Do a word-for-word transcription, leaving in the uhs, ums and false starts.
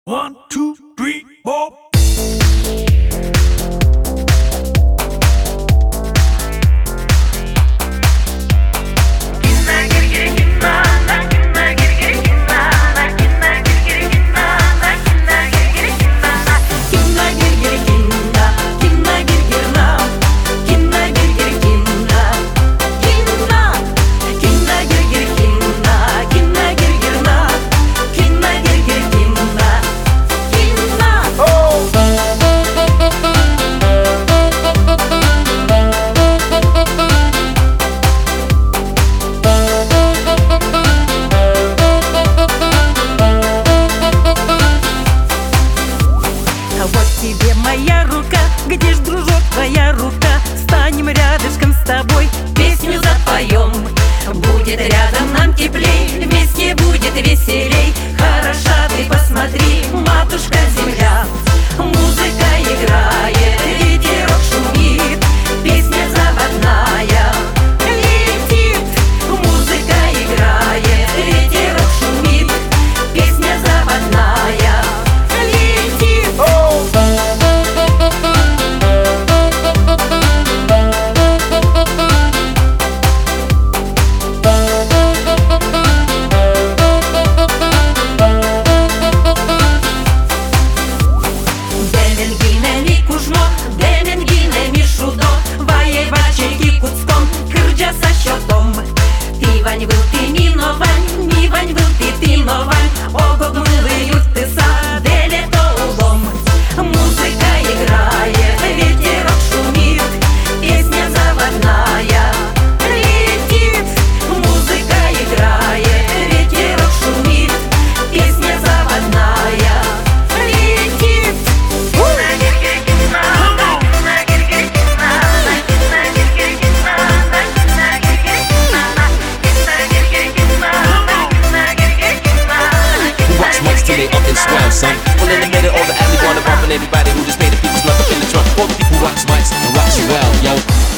One, two, three, four. Тебе моя рука, где ж, дружок, твоя рука? Станем рядышком с тобой, песню запоем. Будет рядом нам теплей, вместе будет веселей. Хороша ты, посмотри, матушка земля. Музыка играет, ветерок шумит, песня заводная летит. Музыка играет, ветерок шумит, песня заводная летит. Мивань был ты миновань, мивань был ты ты новань, ого гмылый ты са, деле то улом. Музыка играет, ветерок шумит, песня заводная летит. Музыка играет, ветерок шумит, песня заводная летит. They up and swell, son. Well, in the middle of the alley, wanna bump and everybody who just made the people's love up in the trunk. All the people rocks mics and rocks you well, yo.